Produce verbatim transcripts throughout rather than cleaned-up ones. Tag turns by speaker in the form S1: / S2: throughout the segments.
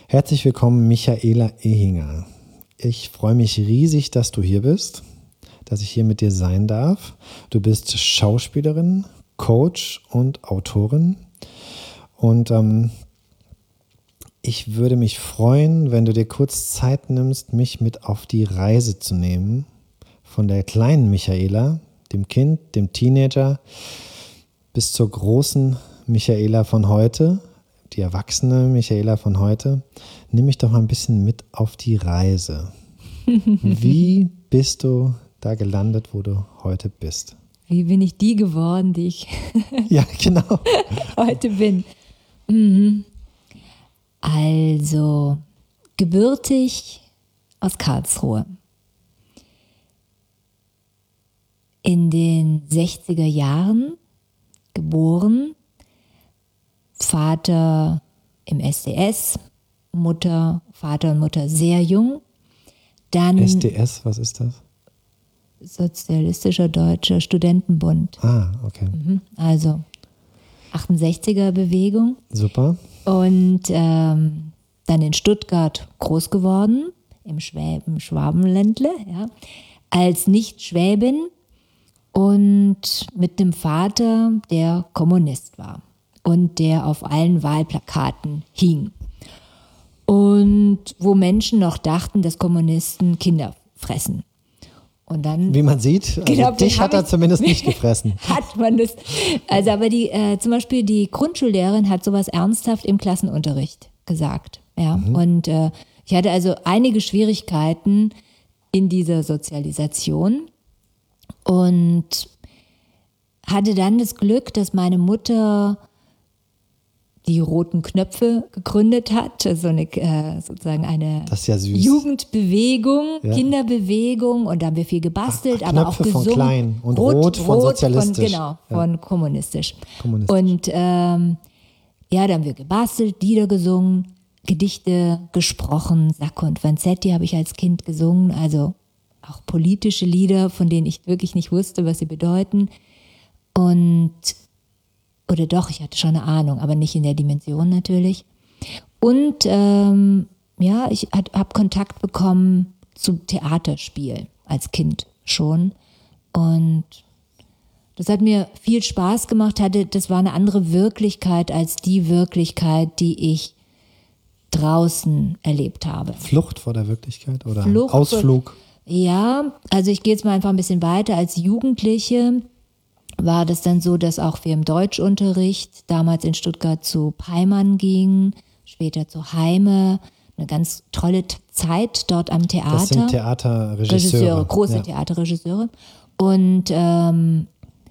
S1: Herzlich willkommen, Michaela Ehinger. Ich freue mich riesig, dass du hier bist, dass ich hier mit dir sein darf. Du bist Schauspielerin, Coach und Autorin. Und ähm, ich würde mich freuen, wenn du dir kurz Zeit nimmst, mich mit auf die Reise zu nehmen. Von der kleinen Michaela, dem Kind, dem Teenager, bis zur großen Michaela von heute, die erwachsene Michaela von heute. Nimm mich doch mal ein bisschen mit auf die Reise. Wie bist du da gelandet, wo du heute bist?
S2: Wie bin ich die geworden, die ich
S1: ja, genau.
S2: heute bin? Mhm. Also, gebürtig aus Karlsruhe. In den sechziger Jahren geboren, Vater im S D S, Mutter, Vater und Mutter sehr jung. Dann
S1: S D S, was ist das?
S2: Sozialistischer Deutscher Studentenbund.
S1: Ah, okay.
S2: Also achtundsechziger Bewegung.
S1: Super.
S2: Und ähm, dann in Stuttgart groß geworden, im, Schwä- im Schwabenländle, ja, als Nicht-Schwäbin und mit einem Vater, der Kommunist war und der auf allen Wahlplakaten hing. Und wo Menschen noch dachten, dass Kommunisten Kinder fressen. Und dann,
S1: wie man sieht, also
S2: genau,
S1: dich hat er ich, zumindest nicht gefressen.
S2: Hat man das. Also aber die, äh, zum Beispiel die Grundschullehrerin hat sowas ernsthaft im Klassenunterricht gesagt. Ja? Mhm. Und äh, ich hatte also einige Schwierigkeiten in dieser Sozialisation und hatte dann das Glück, dass meine Mutter die Roten Knöpfe gegründet hat, so eine äh, sozusagen eine
S1: das ist ja süß.
S2: Jugendbewegung,
S1: ja.
S2: Kinderbewegung, und da haben wir viel gebastelt,
S1: Ach,
S2: aber auch gesungen.
S1: Von klein und
S2: Rot,
S1: rot von
S2: rot
S1: sozialistisch.
S2: Von, genau,
S1: ja.
S2: von kommunistisch.
S1: kommunistisch.
S2: Und ähm, ja, da haben wir gebastelt, Lieder gesungen, Gedichte gesprochen, Sacco und Vanzetti habe ich als Kind gesungen, also auch politische Lieder, von denen ich wirklich nicht wusste, was sie bedeuten. Und Oder doch, ich hatte schon eine Ahnung, aber nicht in der Dimension natürlich. Und ähm, ja, ich habe Kontakt bekommen zu Theaterspiel als Kind schon. Und das hat mir viel Spaß gemacht. Hatte, das war eine andere Wirklichkeit als die Wirklichkeit, die ich draußen erlebt habe.
S1: Flucht vor der Wirklichkeit oder
S2: Flucht
S1: Ausflug?
S2: Vor, ja, also ich gehe jetzt mal einfach ein bisschen weiter. Als Jugendliche war das dann so, dass auch wir im Deutschunterricht damals in Stuttgart zu Peimann gingen, später zu Heime, eine ganz tolle Zeit dort am Theater.
S1: Das sind Theaterregisseure.
S2: Regisseure, große
S1: ja.
S2: Theaterregisseure. Und ähm,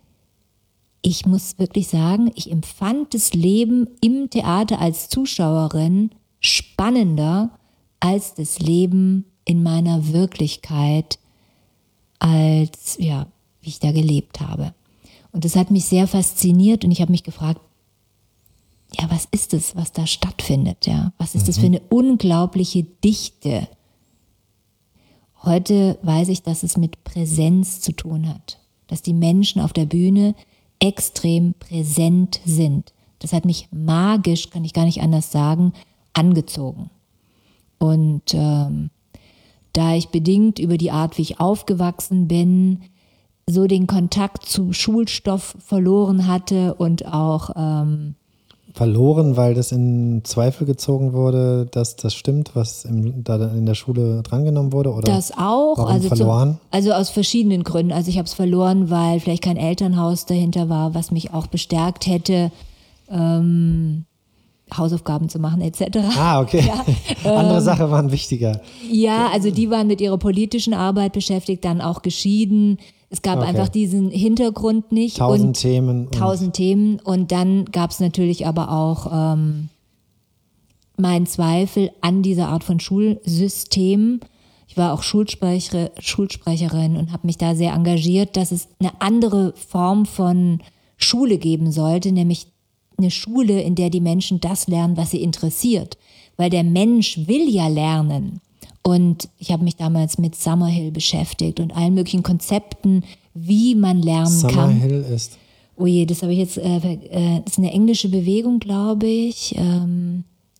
S2: ich muss wirklich sagen, ich empfand das Leben im Theater als Zuschauerin spannender als das Leben in meiner Wirklichkeit, als ja, wie ich da gelebt habe. Und das hat mich sehr fasziniert und ich habe mich gefragt, ja, was ist das, was da stattfindet? Ja? Was ist das für eine unglaubliche Dichte? Heute weiß ich, dass es mit Präsenz zu tun hat, dass die Menschen auf der Bühne extrem präsent sind. Das hat mich magisch, kann ich gar nicht anders sagen, angezogen. Und ähm, da ich bedingt über die Art, wie ich aufgewachsen bin, so den Kontakt zu Schulstoff verloren hatte und auch ähm,
S1: verloren, weil das in Zweifel gezogen wurde, dass das stimmt, was im, da in der Schule drangenommen wurde? Oder
S2: das auch.
S1: Warum
S2: also,
S1: verloren?
S2: Zu, also aus verschiedenen Gründen. Also ich habe es verloren, weil vielleicht kein Elternhaus dahinter war, was mich auch bestärkt hätte, ähm, Hausaufgaben zu machen et cetera.
S1: Ah, okay. Ja, Andere ähm, Sachen waren wichtiger.
S2: Ja, also die waren mit ihrer politischen Arbeit beschäftigt, dann auch geschieden. Es gab okay. einfach diesen Hintergrund nicht.
S1: Tausend
S2: und
S1: Themen.
S2: Tausend Themen. Und dann gab es natürlich aber auch ähm, meinen Zweifel an dieser Art von Schulsystem. Ich war auch Schulsprecher, Schulsprecherin und habe mich da sehr engagiert, dass es eine andere Form von Schule geben sollte, nämlich eine Schule, in der die Menschen das lernen, was sie interessiert. Weil der Mensch will ja lernen. Und ich habe mich damals mit Summerhill beschäftigt und allen möglichen Konzepten, wie man lernen
S1: Summerhill
S2: kann.
S1: Summerhill ist?
S2: Oh je, das habe ich jetzt, äh, äh, das ist eine englische Bewegung, glaube ich. Ähm,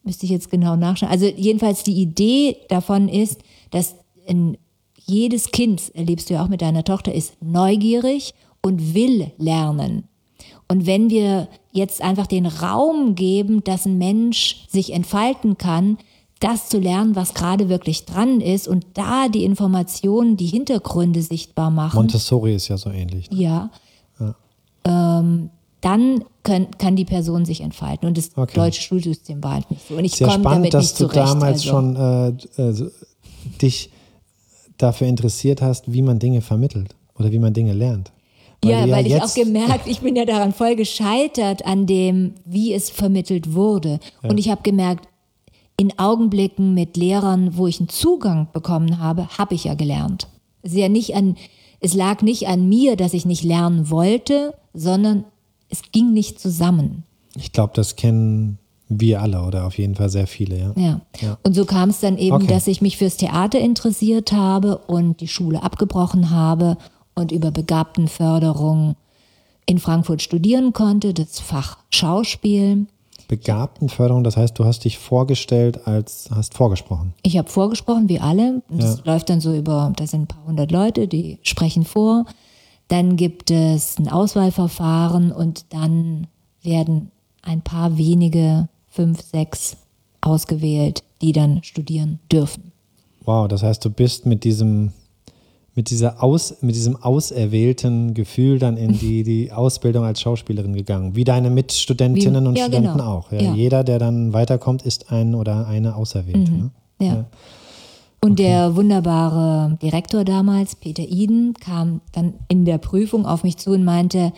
S2: müsste ich jetzt genau nachschauen. Also jedenfalls die Idee davon ist, dass in jedes Kind, erlebst du ja auch mit deiner Tochter, ist neugierig und will lernen. Und wenn wir jetzt einfach den Raum geben, dass ein Mensch sich entfalten kann, das zu lernen, was gerade wirklich dran ist und da die Informationen, die Hintergründe sichtbar machen.
S1: Montessori ist ja so ähnlich. Ne?
S2: Ja. ja. Ähm, dann können, kann die Person sich entfalten. Und das okay. deutsche Schulsystem war halt nicht so. Und ich
S1: Sehr
S2: komme
S1: spannend,
S2: damit
S1: dass
S2: nicht
S1: du
S2: zurecht,
S1: damals
S2: also.
S1: schon äh, äh, dich dafür interessiert hast, wie man Dinge vermittelt oder wie man Dinge lernt.
S2: Weil ja, weil ja ich auch gemerkt, ich bin ja daran voll gescheitert an dem, wie es vermittelt wurde. Ja. Und ich habe gemerkt, in Augenblicken mit Lehrern, wo ich einen Zugang bekommen habe, habe ich ja gelernt. Es ist ja nicht an, es lag nicht an mir, dass ich nicht lernen wollte, sondern es ging nicht zusammen.
S1: Ich glaube, das kennen wir alle oder auf jeden Fall sehr viele. Ja.
S2: Ja. ja. Und so kam es dann eben, okay. dass ich mich fürs Theater interessiert habe und die Schule abgebrochen habe und über Begabtenförderung in Frankfurt studieren konnte, das Fach Schauspiel.
S1: Begabtenförderung, das heißt, du hast dich vorgestellt als, hast vorgesprochen.
S2: Ich habe vorgesprochen, wie alle. Das ja. läuft dann so über, da sind ein paar hundert Leute, die sprechen vor. Dann gibt es ein Auswahlverfahren und dann werden ein paar wenige, fünf, sechs ausgewählt, die dann studieren dürfen.
S1: Wow, das heißt, du bist mit diesem mit dieser Aus, mit diesem auserwählten Gefühl dann in die, die Ausbildung als Schauspielerin gegangen. Wie deine Mitstudentinnen wie, und ja, Studenten genau. auch. Ja, ja. Jeder, der dann weiterkommt, ist ein oder eine Auserwählte.
S2: Mhm.
S1: Ne?
S2: Ja.
S1: ja.
S2: Und
S1: okay.
S2: der wunderbare Direktor damals, Peter Iden, kam dann in der Prüfung auf mich zu und meinte,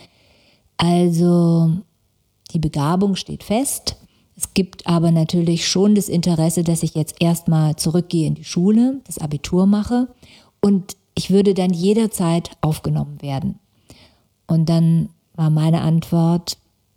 S2: also die Begabung steht fest. Es gibt aber natürlich schon das Interesse, dass ich jetzt erstmal zurückgehe in die Schule, das Abitur mache und ich würde dann jederzeit aufgenommen werden. Und dann war meine Antwort,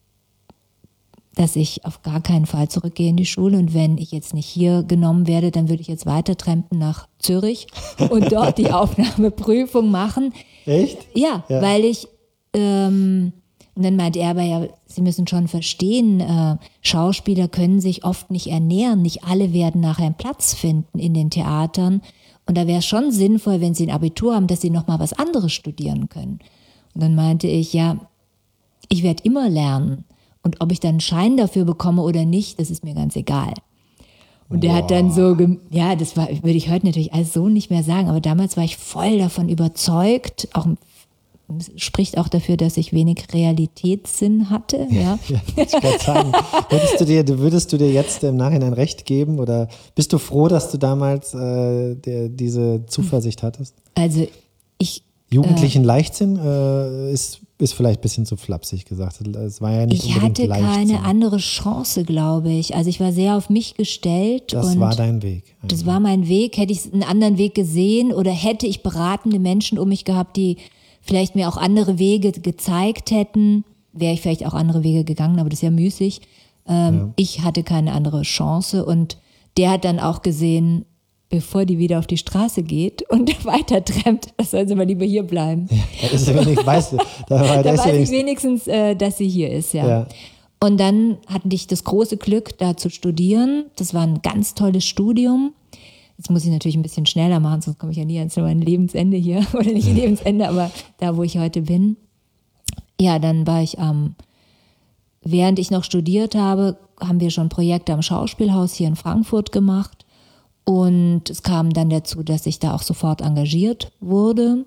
S2: dass ich auf gar keinen Fall zurückgehe in die Schule. Und wenn ich jetzt nicht hier genommen werde, dann würde ich jetzt weiter trampen nach Zürich und dort die Aufnahmeprüfung machen.
S1: Echt?
S2: Ja, ja. weil ich, ähm, und dann meinte er aber, ja, Sie müssen schon verstehen, äh, Schauspieler können sich oft nicht ernähren. Nicht alle werden nachher einen Platz finden in den Theatern. Und da wäre es schon sinnvoll, wenn sie ein Abitur haben, dass sie nochmal was anderes studieren können. Und dann meinte ich, ja, ich werde immer lernen. Und ob ich dann einen Schein dafür bekomme oder nicht, das ist mir ganz egal. Und der hat dann so, ja, das war, würde ich heute natürlich alles so nicht mehr sagen, aber damals war ich voll davon überzeugt, auch spricht auch dafür, dass ich wenig Realitätssinn hatte. Ja, ja
S1: ich wollte sagen, würdest du, dir, würdest du dir jetzt im Nachhinein recht geben oder bist du froh, dass du damals äh, der, diese Zuversicht hattest?
S2: Also ich...
S1: Jugendlichen äh, Leichtsinn äh, ist, ist vielleicht ein bisschen zu flapsig gesagt. Es war ja nicht
S2: ich
S1: unbedingt
S2: hatte
S1: Leichtsinn.
S2: Keine andere Chance, glaube ich. Also ich war sehr auf mich gestellt.
S1: Das
S2: und
S1: war dein Weg.
S2: Eigentlich. Das war mein Weg. Hätte ich einen anderen Weg gesehen oder hätte ich beratende Menschen um mich gehabt, die vielleicht mir auch andere Wege gezeigt hätten, wäre ich vielleicht auch andere Wege gegangen, aber das ist ja müßig. Ähm, ja. Ich hatte keine andere Chance und der hat dann auch gesehen, bevor die wieder auf die Straße geht und weiter trampt, soll sie mal lieber hier bleiben. Ja,
S1: da ist sie wenigstens, weißt du, da, da,
S2: da
S1: ist
S2: weiß
S1: sie
S2: ich wenigstens, äh, dass sie hier ist, ja.
S1: ja.
S2: Und dann hatte ich das große Glück, da zu studieren. Das war ein ganz tolles Studium. Jetzt muss ich natürlich ein bisschen schneller machen, sonst komme ich ja nie ans mein Lebensende hier. Oder nicht Lebensende, aber da, wo ich heute bin. Ja, dann war ich am, ähm, während ich noch studiert habe, haben wir schon Projekte am Schauspielhaus hier in Frankfurt gemacht. Und es kam dann dazu, dass ich da auch sofort engagiert wurde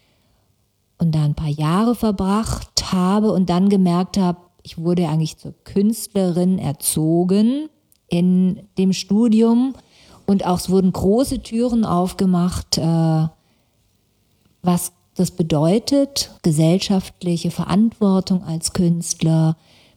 S2: und da ein paar Jahre verbracht habe und dann gemerkt habe, ich wurde eigentlich zur Künstlerin erzogen in dem Studium. Und auch es wurden große Türen aufgemacht, äh, was das bedeutet, gesellschaftliche Verantwortung als Künstler,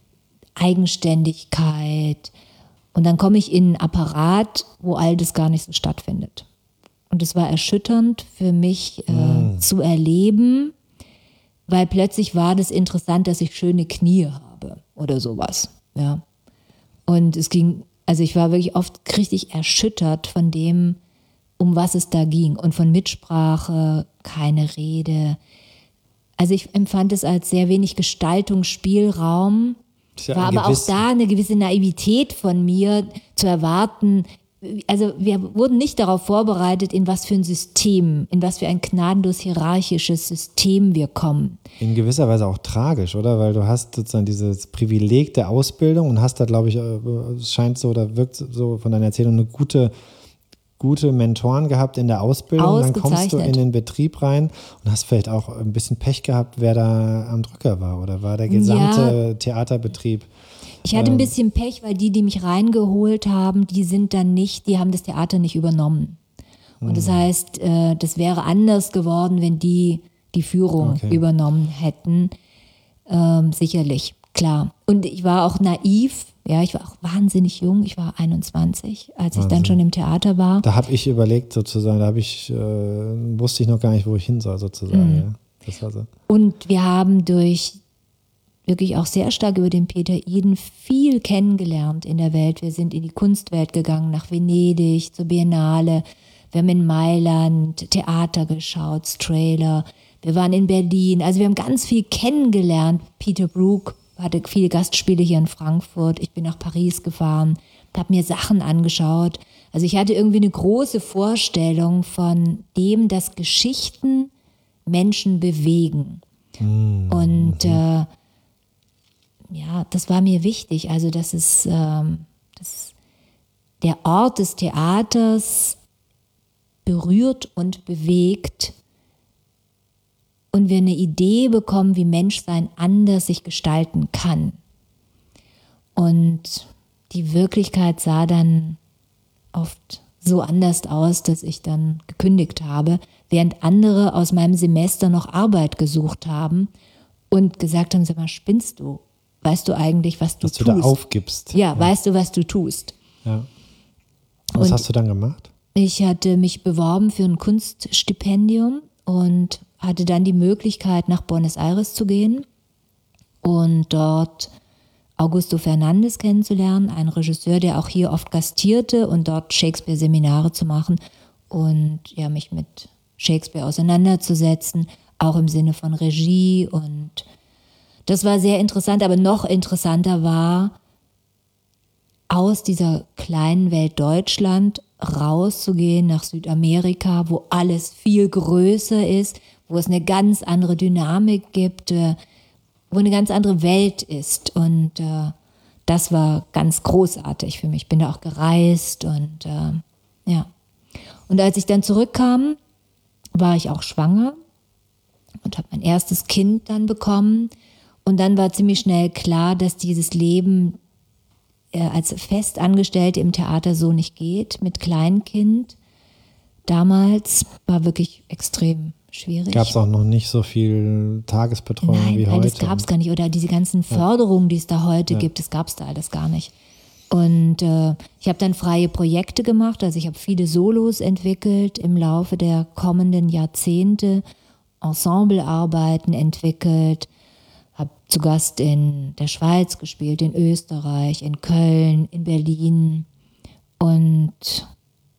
S2: Eigenständigkeit. Und dann komme ich in einen Apparat, wo all das gar nicht so stattfindet. Und es war erschütternd für mich äh, mm. zu erleben, weil plötzlich war das interessant, dass ich schöne Knie habe oder sowas. Ja. Und es ging... Also ich war wirklich oft richtig erschüttert von dem, um was es da ging. Und von Mitsprache, keine Rede. Also ich empfand es als sehr wenig Gestaltungsspielraum.
S1: Ist ja
S2: war
S1: ein
S2: aber
S1: gewiss-
S2: auch da eine gewisse Naivität von mir zu erwarten. Also wir wurden nicht darauf vorbereitet, in was für ein System, in was für ein gnadenlos hierarchisches System wir kommen.
S1: In gewisser Weise auch tragisch, oder? Weil du hast sozusagen dieses Privileg der Ausbildung und hast da, glaube ich, äh, es scheint so oder wirkt so von deiner Erzählung eine gute, gute Mentoren gehabt in der Ausbildung. Dann kommst du in den Betrieb rein und hast vielleicht auch ein bisschen Pech gehabt, wer da am Drücker war, oder war der gesamte
S2: Ja.
S1: Theaterbetrieb?
S2: Ich hatte ein bisschen Pech, weil die, die mich reingeholt haben, die sind dann nicht, die haben das Theater nicht übernommen. Und das heißt, äh, das wäre anders geworden, wenn die die Führung
S1: Okay.
S2: übernommen hätten. Ähm, sicherlich, klar. Und ich war auch naiv, ja, ich war auch wahnsinnig jung, ich war einundzwanzig, als ich dann
S1: Wahnsinn.
S2: schon im Theater war.
S1: Da habe ich überlegt sozusagen, da habe ich, äh, wusste ich noch gar nicht, wo ich hin soll sozusagen.
S2: Mhm.
S1: Ja. Das war so.
S2: Und wir haben durch wirklich auch sehr stark über den Peter Eden viel kennengelernt in der Welt. Wir sind in die Kunstwelt gegangen, nach Venedig, zur Biennale. Wir haben in Mailand Theater geschaut, Strehler. Wir waren in Berlin. Also wir haben ganz viel kennengelernt. Peter Brook hatte viele Gastspiele hier in Frankfurt. Ich bin nach Paris gefahren, habe mir Sachen angeschaut. Also ich hatte irgendwie eine große Vorstellung von dem, dass Geschichten Menschen bewegen.
S1: Mhm.
S2: Und äh, ja, das war mir wichtig. Also, dass es ähm, dass der Ort des Theaters berührt und bewegt und wir eine Idee bekommen, wie Menschsein anders sich gestalten kann. Und die Wirklichkeit sah dann oft so anders aus, dass ich dann gekündigt habe, während andere aus meinem Semester noch Arbeit gesucht haben und gesagt haben, sag mal, spinnst du? Weißt du eigentlich, was du
S1: Dass du
S2: tust?
S1: da aufgibst.
S2: Ja, weißt du, was du tust?
S1: Ja. Was
S2: Und-
S1: hast du dann gemacht?
S2: Ich hatte mich beworben für ein Kunststipendium und hatte dann die Möglichkeit, nach Buenos Aires zu gehen und dort Augusto Fernandes kennenzulernen, einen Regisseur, der auch hier oft gastierte, und dort Shakespeare-Seminare zu machen und ja, mich mit Shakespeare auseinanderzusetzen, auch im Sinne von Regie. Und das war sehr interessant, aber noch interessanter war, aus dieser kleinen Welt Deutschland rauszugehen nach Südamerika, wo alles viel größer ist, wo es eine ganz andere Dynamik gibt, äh, wo eine ganz andere Welt ist. Und äh, das war ganz großartig für mich. Ich bin da auch gereist und äh, ja. Und als ich dann zurückkam, war ich auch schwanger und habe mein erstes Kind dann bekommen. Und dann war ziemlich schnell klar, dass dieses Leben äh, als Festangestellte im Theater so nicht geht, mit Kleinkind. Damals war wirklich extrem schwierig.
S1: Gab es auch noch nicht so viel Tagesbetreuung
S2: Nein,
S1: wie
S2: nein,
S1: heute?
S2: das gab es gar nicht. Oder diese ganzen Förderungen, die es da heute
S1: Ja.
S2: gibt, das gab es da alles gar nicht. Und äh, ich habe dann freie Projekte gemacht, also ich habe viele Solos entwickelt im Laufe der kommenden Jahrzehnte, Ensemblearbeiten entwickelt, habe zu Gast in der Schweiz gespielt, in Österreich, in Köln, in Berlin. Und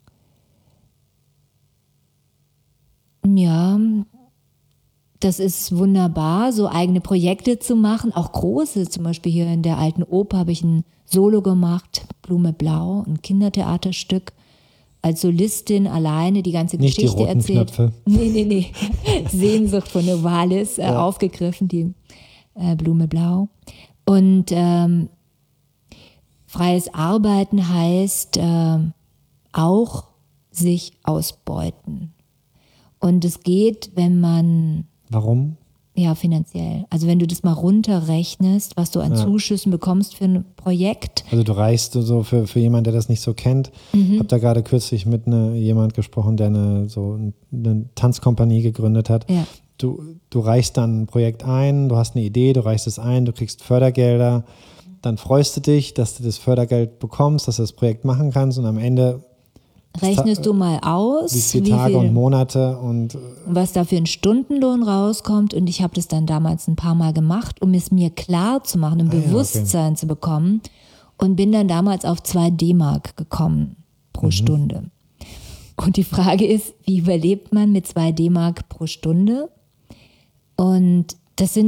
S2: ja, das ist wunderbar, so eigene Projekte zu machen, auch große. Zum Beispiel hier in der Alten Oper habe ich ein Solo gemacht, Blume Blau, ein Kindertheaterstück. Als Solistin alleine die ganze
S1: Nicht die
S2: Geschichte
S1: roten
S2: erzählt.
S1: Knöpfe.
S2: Nee, nee, nee. Sehnsucht von Novalis äh,
S1: Ja.
S2: aufgegriffen, die äh, Blume Blau. Und ähm, freies Arbeiten heißt ähm, auch sich ausbeuten. Und es geht, wenn man,
S1: Warum?
S2: ja, finanziell, also wenn du das mal runterrechnest, was du an
S1: Ja.
S2: Zuschüssen bekommst für ein Projekt.
S1: Also du reichst so für, für jemanden, der das nicht so kennt. Ich
S2: Mhm.
S1: habe da gerade kürzlich mit ne, jemand gesprochen, der eine, so eine Tanzkompanie gegründet hat.
S2: Ja.
S1: Du, du reichst dann ein Projekt ein, du hast eine Idee, du reichst es ein, du kriegst Fördergelder, dann freust du dich, dass du das Fördergeld bekommst, dass du das Projekt machen kannst, und am Ende
S2: Rechnest du mal aus,
S1: wie viele
S2: wie
S1: Tage
S2: viel,
S1: und Monate und
S2: was da für ein Stundenlohn rauskommt. Und ich habe das dann damals ein paar Mal gemacht, um es mir klar zu machen, um
S1: Ah ja, okay.
S2: Bewusstsein zu bekommen. Und bin dann damals auf zwei D-Mark gekommen pro
S1: Mhm.
S2: Stunde. Und die Frage ist, wie überlebt man mit zwei D-Mark pro Stunde? Und das sind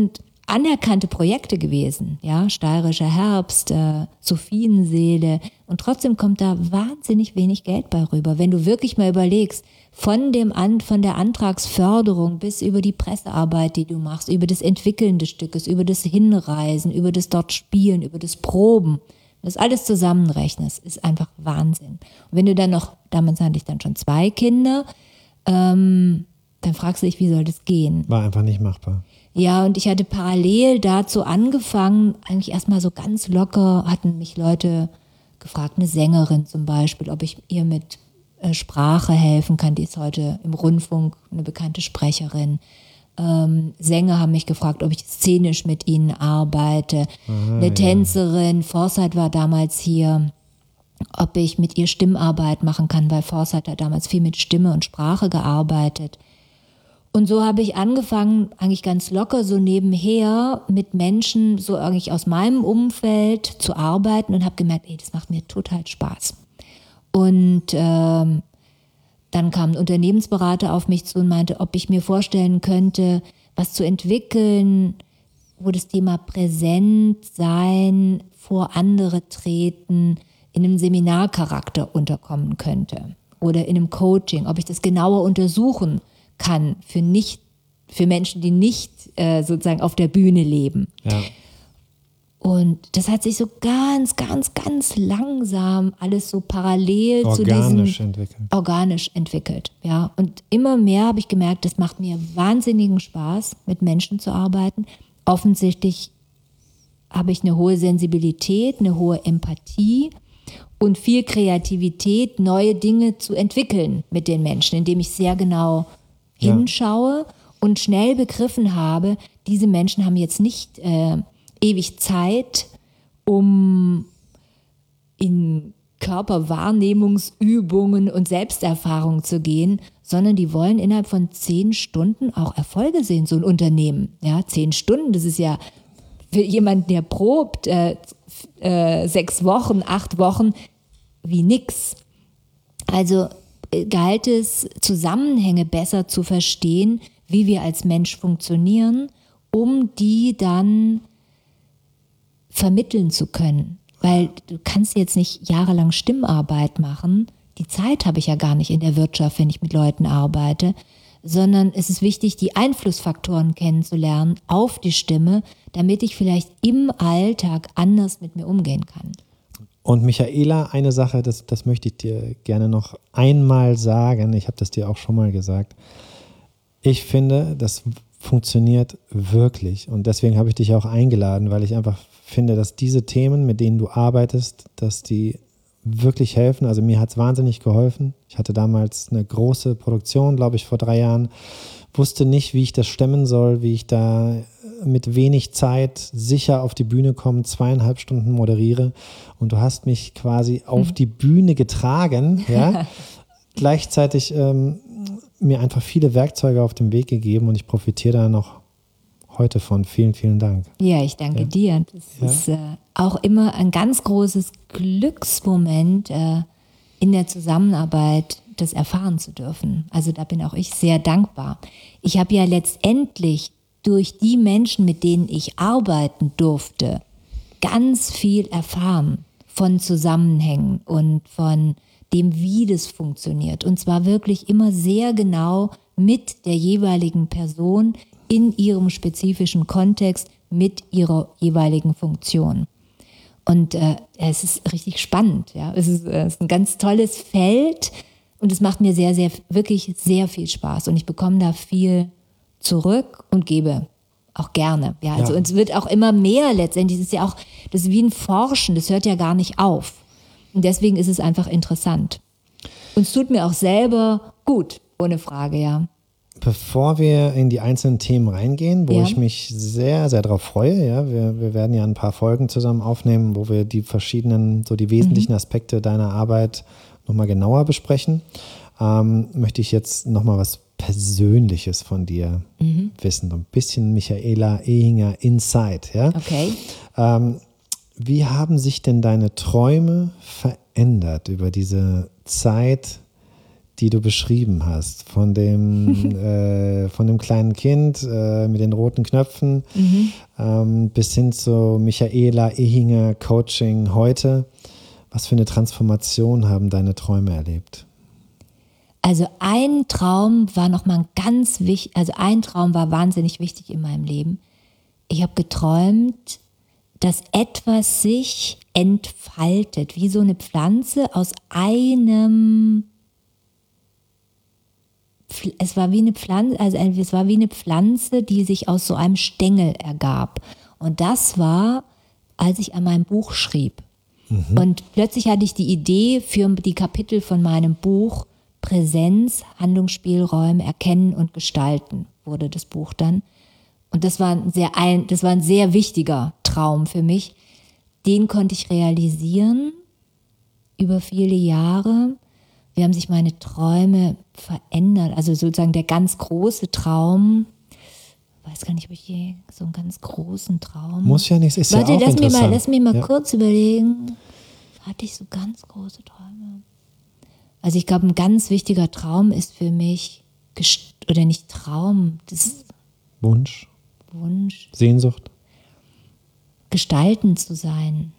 S2: anerkannte Projekte gewesen, ja, Steirischer Herbst, äh, Sophienseele, und trotzdem kommt da wahnsinnig wenig Geld bei rüber. Wenn du wirklich mal überlegst, von dem An, von der Antragsförderung bis über die Pressearbeit, die du machst, über das Entwickeln des Stückes, über das Hinreisen, über das dort Spielen, über das Proben, das alles zusammenrechnest, ist einfach Wahnsinn. Und wenn du dann noch, damals hatte ich dann schon zwei Kinder, ähm, dann fragst du dich, wie soll das gehen?
S1: War einfach nicht machbar.
S2: Ja, und ich hatte parallel dazu angefangen, eigentlich erstmal so ganz locker, hatten mich Leute gefragt, eine Sängerin zum Beispiel, ob ich ihr mit äh, Sprache helfen kann. Die ist heute im Rundfunk eine bekannte Sprecherin. Ähm, Sänger haben mich gefragt, ob ich szenisch mit ihnen arbeite. Aha, eine Tänzerin, ja. Forsyth war damals hier, ob ich mit ihr Stimmarbeit machen kann, weil Forsyth hat damals viel mit Stimme und Sprache gearbeitet. Und so habe ich angefangen, eigentlich ganz locker, so nebenher mit Menschen, so eigentlich aus meinem Umfeld zu arbeiten und habe gemerkt, ey, das macht mir total Spaß. Und ähm, dann kam ein Unternehmensberater auf mich zu und meinte, ob ich mir vorstellen könnte, was zu entwickeln, wo das Thema präsent sein, vor andere treten, in einem Seminarcharakter unterkommen könnte oder in einem Coaching, ob ich das genauer untersuchen kann für nicht, für Menschen, die nicht äh, sozusagen auf der Bühne leben. Ja. Und das hat sich so ganz, ganz, ganz langsam alles so parallel
S1: organisch
S2: zu diesem
S1: entwickelt.
S2: organisch entwickelt. Ja. Und immer mehr habe ich gemerkt, das macht mir wahnsinnigen Spaß, mit Menschen zu arbeiten. Offensichtlich habe ich eine hohe Sensibilität, eine hohe Empathie und viel Kreativität, neue Dinge zu entwickeln mit den Menschen, indem ich sehr genau hinschaue ja. und schnell begriffen habe, diese Menschen haben jetzt nicht äh, ewig Zeit, um in Körperwahrnehmungsübungen und Selbsterfahrung zu gehen, sondern die wollen innerhalb von zehn Stunden auch Erfolge sehen, so ein Unternehmen. Ja, zehn Stunden, das ist ja für jemanden, der probt, äh, äh, sechs Wochen, acht Wochen, wie nix. Also galt es, Zusammenhänge besser zu verstehen, wie wir als Mensch funktionieren, um die dann vermitteln zu können. Weil du kannst jetzt nicht jahrelang Stimmarbeit machen. Die Zeit habe ich ja gar nicht in der Wirtschaft, wenn ich mit Leuten arbeite, sondern es ist wichtig, die Einflussfaktoren kennenzulernen auf die Stimme, damit ich vielleicht im Alltag anders mit mir umgehen kann.
S1: Und Michaela, eine Sache, das, das möchte ich dir gerne noch einmal sagen. Ich habe das dir auch schon mal gesagt. Ich finde, das funktioniert wirklich. Und deswegen habe ich dich auch eingeladen, weil ich einfach finde, dass diese Themen, mit denen du arbeitest, dass die wirklich helfen. Also mir hat es wahnsinnig geholfen. Ich hatte damals eine große Produktion, glaube ich, vor drei Jahren. Wusste nicht, wie ich das stemmen soll, wie ich da mit wenig Zeit sicher auf die Bühne komme, zweieinhalb Stunden moderiere. Und du hast mich quasi auf die Bühne getragen, ja. Gleichzeitig ähm, mir einfach viele Werkzeuge auf den Weg gegeben und ich profitiere da noch heute von. Vielen, vielen Dank.
S2: Ja, ich danke ja. dir. Das ja. ist äh, auch immer ein ganz großes Glücksmoment äh, in der Zusammenarbeit, das erfahren zu dürfen. Also da bin auch ich sehr dankbar. Ich habe ja letztendlich durch die Menschen, mit denen ich arbeiten durfte, ganz viel erfahren von Zusammenhängen und von dem, wie das funktioniert. Und zwar wirklich immer sehr genau mit der jeweiligen Person in ihrem spezifischen Kontext, mit ihrer jeweiligen Funktion. Und äh, es ist richtig spannend. Ja? Es ist, es ist ein ganz tolles Feld und es macht mir sehr, sehr, wirklich sehr viel Spaß. Und ich bekomme da viel zurück und gebe auch gerne. Ja, also ja. Und es wird auch immer mehr letztendlich. Es ist ja auch, das ist wie ein Forschen, das hört ja gar nicht auf. Und deswegen ist es einfach interessant. Und es tut mir auch selber gut, ohne Frage, ja.
S1: Bevor wir in die einzelnen Themen reingehen, wo ja. ich mich sehr, sehr darauf freue, ja, wir, wir werden ja ein paar Folgen zusammen aufnehmen, wo wir die verschiedenen, so die wesentlichen mhm. Aspekte deiner Arbeit nochmal genauer besprechen, ähm, möchte ich jetzt nochmal was Persönliches von dir mhm. wissen. So ein bisschen Michaela Ehinger Inside, ja.
S2: Okay.
S1: Ähm, wie haben sich denn deine Träume verändert über diese Zeit, die du beschrieben hast, von dem, äh, von dem kleinen Kind äh, mit den roten Knöpfen mhm. ähm, bis hin zu Michaela Ehinger Coaching heute. Was für eine Transformation haben deine Träume erlebt?
S2: Also ein Traum war nochmal ganz wichtig, also ein Traum war wahnsinnig wichtig in meinem Leben. Ich habe geträumt, dass etwas sich entfaltet, wie so eine Pflanze aus einem, es war wie eine Pflanze, also es war wie eine Pflanze, die sich aus so einem Stängel ergab. Und das war, als ich an meinem Buch schrieb. Mhm. Und plötzlich hatte ich die Idee für die Kapitel von meinem Buch Präsenz, Handlungsspielräume, Erkennen und Gestalten wurde das Buch dann. Und das war ein sehr, ein, das war ein sehr wichtiger Traum für mich. Den konnte ich realisieren über viele Jahre. Wie haben sich meine Träume verändert? Also sozusagen der ganz große Traum. Ich weiß gar nicht, ob ich je so einen ganz großen Traum.
S1: Muss ja nichts, ist
S2: Warte,
S1: ja auch
S2: lass
S1: interessant.
S2: Mir mal, lass mich mal
S1: ja.
S2: kurz überlegen. Hatte ich so ganz große Träume? Also ich glaube, ein ganz wichtiger Traum ist für mich, gest- oder nicht Traum, das ist
S1: Wunsch.
S2: Wunsch.
S1: Sehnsucht.
S2: Gestalten zu sein.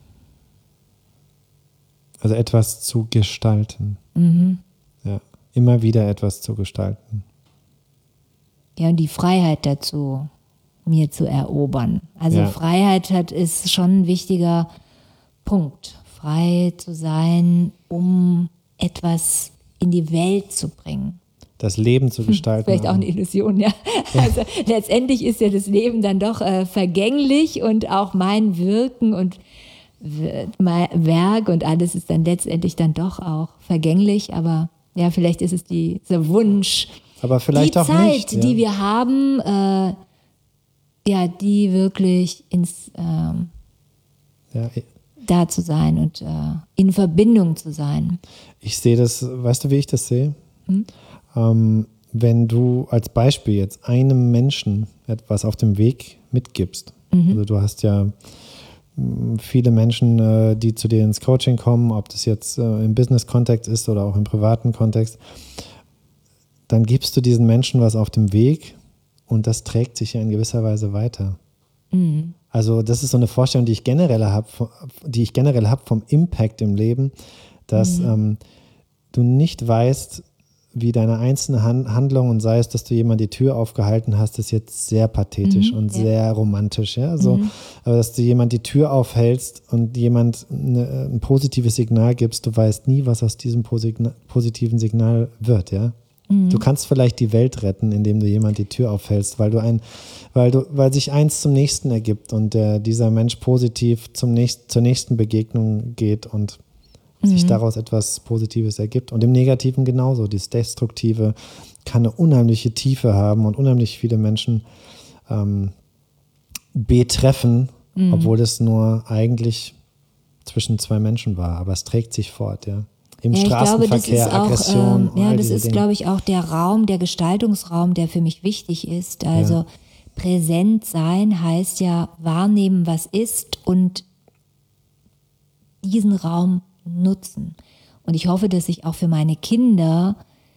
S1: Also etwas zu gestalten.
S2: Mhm.
S1: Ja, immer wieder etwas zu gestalten.
S2: Ja, und die Freiheit dazu, mir zu erobern. Also
S1: ja.
S2: Freiheit hat, ist schon ein wichtiger Punkt. Frei zu sein, um etwas in die Welt zu bringen.
S1: Das Leben zu gestalten.
S2: Vielleicht auch eine Illusion, ja. ja. Also letztendlich ist ja das Leben dann doch äh, vergänglich und auch mein Wirken und w- mein Werk und alles ist dann letztendlich dann doch auch vergänglich. Aber ja, vielleicht ist es die, dieser Wunsch,
S1: aber vielleicht
S2: die
S1: auch
S2: Zeit,
S1: nicht, ja.
S2: die wir haben, äh, ja, die wirklich ins ähm,
S1: ja.
S2: da zu sein und äh, in Verbindung zu sein.
S1: Ich sehe das, weißt du, wie ich das sehe?
S2: Hm?
S1: Ähm, wenn du als Beispiel jetzt einem Menschen etwas auf dem Weg mitgibst, mhm. also du hast ja mh, viele Menschen, äh, die zu dir ins Coaching kommen, ob das jetzt äh, im Business-Kontext ist oder auch im privaten Kontext, dann gibst du diesen Menschen was auf dem Weg und das trägt sich ja in gewisser Weise weiter. Mhm. Also das ist so eine Vorstellung, die ich generell habe, die ich generell habe vom Impact im Leben, dass mhm. ähm, du nicht weißt, wie deine einzelne Handlung, und sei es, dass du jemand die Tür aufgehalten hast, ist jetzt sehr pathetisch mhm, und ja. sehr romantisch. Ja? So, mhm. Aber dass du jemand die Tür aufhältst und jemand eine, ein positives Signal gibst, du weißt nie, was aus diesem positiven Signal wird. Ja? Mhm. Du kannst vielleicht die Welt retten, indem du jemand die Tür aufhältst, weil du ein, weil du, weil sich eins zum nächsten ergibt und der, dieser Mensch positiv zum nächsten, zur nächsten Begegnung geht und sich daraus etwas Positives ergibt. Und im Negativen genauso. Das Destruktive kann eine unheimliche Tiefe haben und unheimlich viele Menschen ähm, betreffen, mhm. obwohl es nur eigentlich zwischen zwei Menschen war. Aber es trägt sich fort, ja. Im
S2: ja,
S1: Straßenverkehr,
S2: glaube, das ist auch,
S1: Aggression.
S2: Ähm, ja, das ist, glaube ich, auch der Raum, der Gestaltungsraum, der für mich wichtig ist. Also ja. präsent sein heißt ja wahrnehmen, was ist und diesen Raum nutzen. Und ich hoffe, dass ich auch für meine Kinder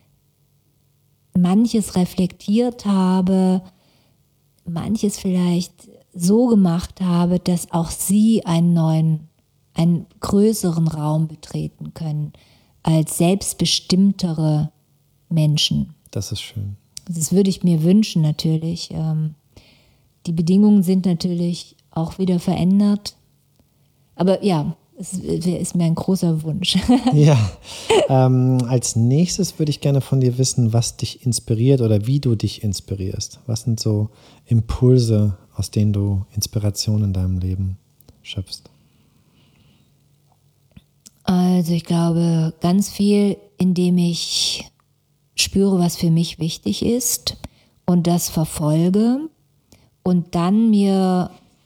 S2: manches reflektiert habe, manches vielleicht so gemacht habe, dass auch sie einen neuen, einen größeren Raum betreten können, als selbstbestimmtere Menschen.
S1: Das ist schön.
S2: Das würde ich mir wünschen natürlich. Die Bedingungen sind natürlich auch wieder verändert. Aber ja, es ist mir ein großer Wunsch.
S1: Ja, ähm, als nächstes würde ich gerne von dir wissen, was dich inspiriert oder wie du dich inspirierst. Was sind so Impulse, aus denen du Inspiration in deinem Leben schöpfst?
S2: Also ich glaube, ganz viel, indem ich spüre, was für mich wichtig ist und das verfolge und dann mir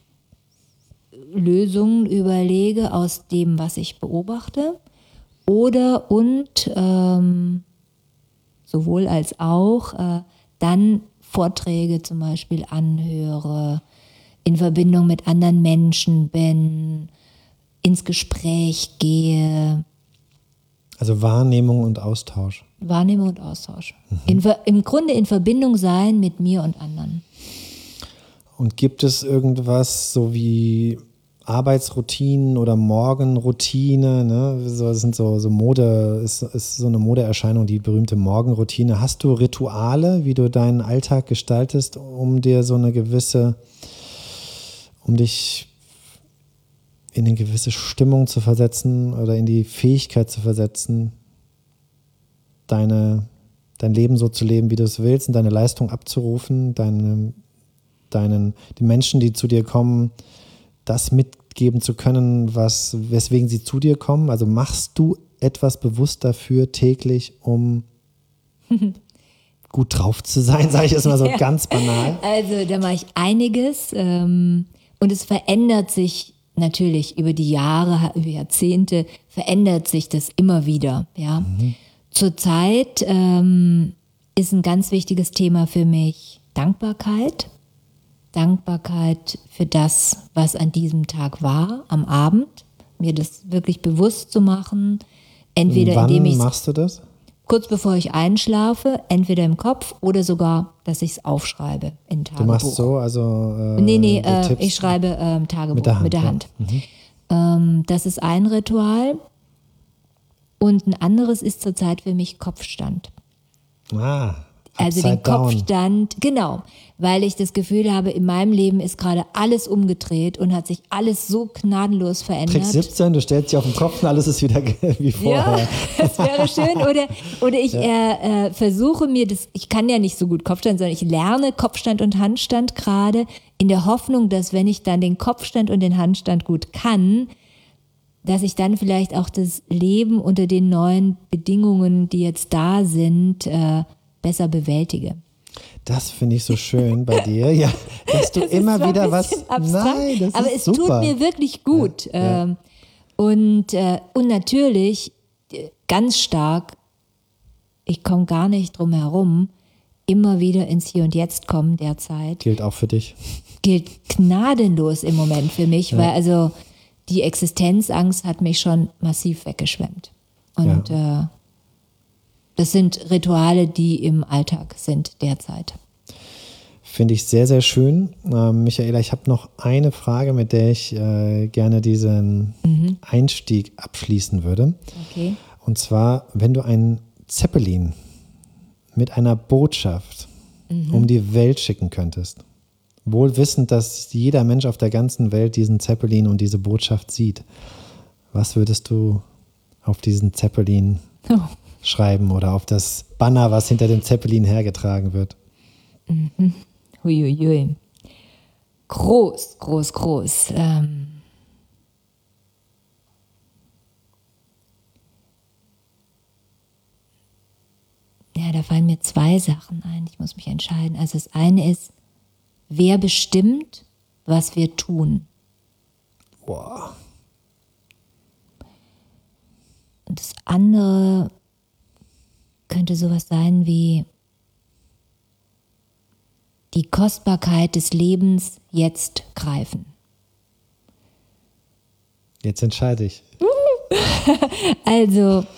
S2: Lösungen überlege aus dem, was ich beobachte, oder und ähm, sowohl als auch äh, dann Vorträge zum Beispiel anhöre, in Verbindung mit anderen Menschen bin, ins Gespräch gehe,
S1: Also Wahrnehmung und Austausch.
S2: Wahrnehmung und Austausch. Mhm. In, Im Grunde in Verbindung sein mit mir und anderen.
S1: Und gibt es irgendwas so wie Arbeitsroutinen oder Morgenroutine? Ne? So, das sind so, so Mode, ist, ist so eine Modeerscheinung, die berühmte Morgenroutine. Hast du Rituale, wie du deinen Alltag gestaltest, um dir so eine gewisse, um dich in eine gewisse Stimmung zu versetzen oder in die Fähigkeit zu versetzen, deine, dein Leben so zu leben, wie du es willst und deine Leistung abzurufen, deine, deinen, die Menschen, die zu dir kommen, das mitgeben zu können, was, weswegen sie zu dir kommen? Also machst du etwas bewusst dafür täglich, um gut drauf zu sein, sage ich jetzt mal so ja. ganz banal?
S2: Also da mache ich einiges ähm, und es verändert sich natürlich über die Jahre, über Jahrzehnte, verändert sich das immer wieder. Ja. Mhm. Zurzeit ähm, ist ein ganz wichtiges Thema für mich Dankbarkeit. Dankbarkeit für das, was an diesem Tag war, am Abend. Mir das wirklich bewusst zu machen. Entweder
S1: Wann
S2: indem ich
S1: machst du das?
S2: Kurz bevor ich einschlafe, entweder im Kopf oder sogar, dass ich es aufschreibe in Tagebuch.
S1: Du machst so, also äh,
S2: Nee, nee, äh, ich schreibe ähm, Tagebuch mit der Hand. Mit der Hand. Ja. Mhm. Ähm, das ist ein Ritual. Und ein anderes ist zurzeit für mich Kopfstand.
S1: Ah,
S2: also den Kopfstand, genau, weil ich das Gefühl habe, in meinem Leben ist gerade alles umgedreht und hat sich alles so gnadenlos verändert.
S1: Trick siebzehn, du stellst dich auf den Kopf und alles ist wieder wie vorher.
S2: Ja, das wäre schön. Oder, oder ich ja. äh, äh, versuche mir das, ich kann ja nicht so gut Kopfstand, sondern ich lerne Kopfstand und Handstand gerade in der Hoffnung, dass wenn ich dann den Kopfstand und den Handstand gut kann, dass ich dann vielleicht auch das Leben unter den neuen Bedingungen, die jetzt da sind, äh, besser bewältige.
S1: Das finde ich so schön bei dir, ja, dass du das immer wieder was.
S2: Abstrakt,
S1: nein, das
S2: aber
S1: ist
S2: es
S1: super.
S2: tut mir wirklich gut.
S1: Ja,
S2: ja. Und, äh, und natürlich ganz stark, ich komme gar nicht drum herum, immer wieder ins Hier und Jetzt kommen derzeit.
S1: Gilt auch für dich.
S2: Gilt gnadenlos im Moment für mich, ja. weil also die Existenzangst hat mich schon massiv weggeschwemmt. Und ja. äh, das sind Rituale, die im Alltag sind derzeit.
S1: Finde ich sehr, sehr schön. Ähm, Michaela, ich habe noch eine Frage, mit der ich äh, gerne diesen mhm. Einstieg abschließen würde.
S2: Okay.
S1: Und zwar, wenn du einen Zeppelin mit einer Botschaft mhm. um die Welt schicken könntest, wohl wissend, dass jeder Mensch auf der ganzen Welt diesen Zeppelin und diese Botschaft sieht, was würdest du auf diesen Zeppelin oh. schreiben oder auf das Banner, was hinter dem Zeppelin hergetragen wird?
S2: Mhm. Huiuiui. Groß, groß, groß. Ähm. Ja, da fallen mir zwei Sachen ein. Ich muss mich entscheiden. Also das eine ist, wer bestimmt, was wir tun?
S1: Boah.
S2: Und das andere könnte sowas sein wie die Kostbarkeit des Lebens jetzt greifen.
S1: Jetzt entscheide ich.
S2: Also,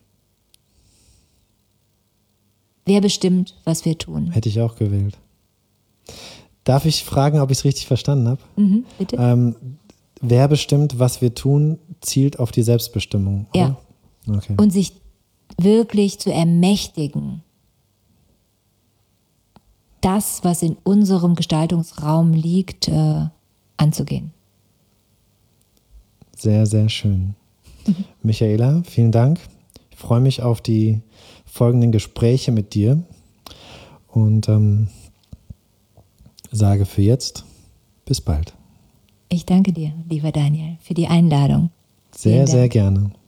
S2: wer bestimmt, was wir tun?
S1: Hätte ich auch gewählt. Darf ich fragen, ob ich es richtig verstanden habe?
S2: Mhm, bitte.
S1: Ähm, wer bestimmt, was wir tun, zielt auf die Selbstbestimmung, oder?
S2: Ja.
S1: Okay.
S2: Und sich wirklich zu ermächtigen, das, was in unserem Gestaltungsraum liegt, äh, anzugehen.
S1: Sehr, sehr schön. Michaela, vielen Dank. Ich freue mich auf die folgenden Gespräche mit dir und ähm, sage für jetzt bis bald.
S2: Ich danke dir, lieber Daniel, für die Einladung.
S1: Sehr, sehr gerne.